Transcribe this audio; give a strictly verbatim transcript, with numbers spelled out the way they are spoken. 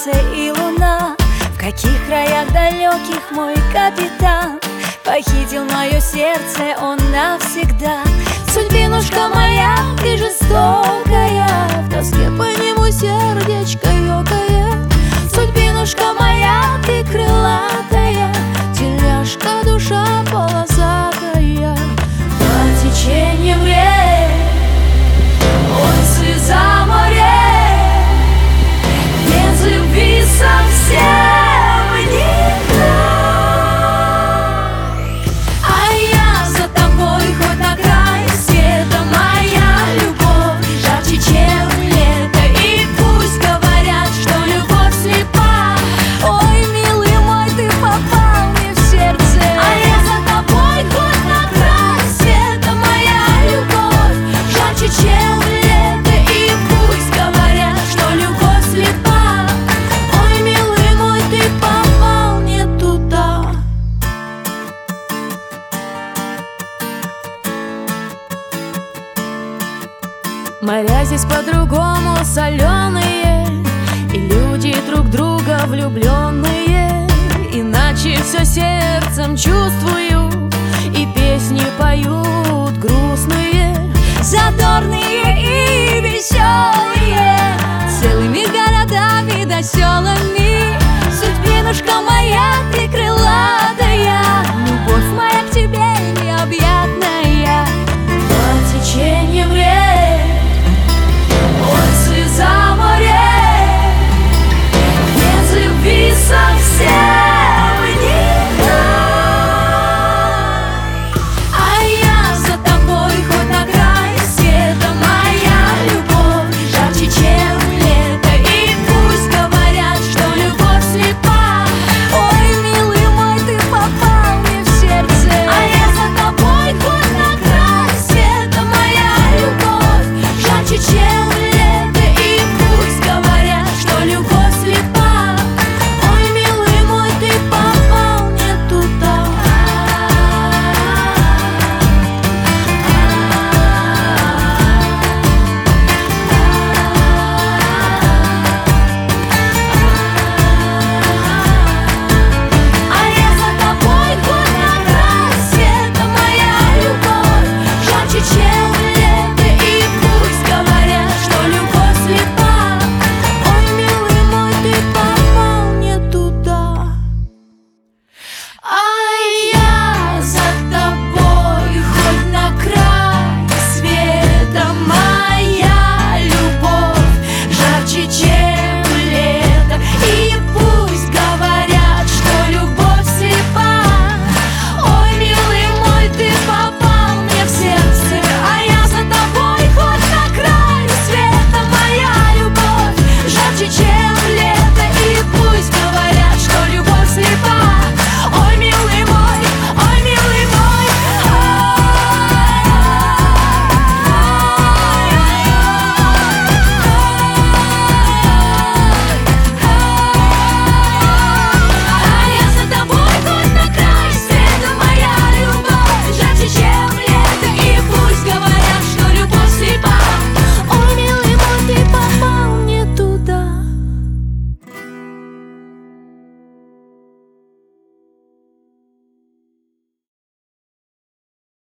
солнце и луна. В каких краях далеких мой капитан похитил мое сердце он навсегда. Судьбинушка моя, ты жестокая, в тоске по нему сердечко ёкает. Судьбинушка моя, ты крылатая, теляшка, душа полосатая. По течениям рек, ой, слеза море, без любви совсем не так. А я за тобой хоть на край света, моя любовь жарче, чем лето. И пусть говорят, что любовь слепа, ой, милый мой, ты попал мне в сердце. А я за тобой хоть на край света, моя любовь жарче, чем лето. И пусть говорят, что любовь слепа, ой, милый мой, ты попал не туда. Моря здесь по-другому соленые, и люди друг друга влюбленные. Иначе все сердцем чувствую, и песни поют грустные, задорные и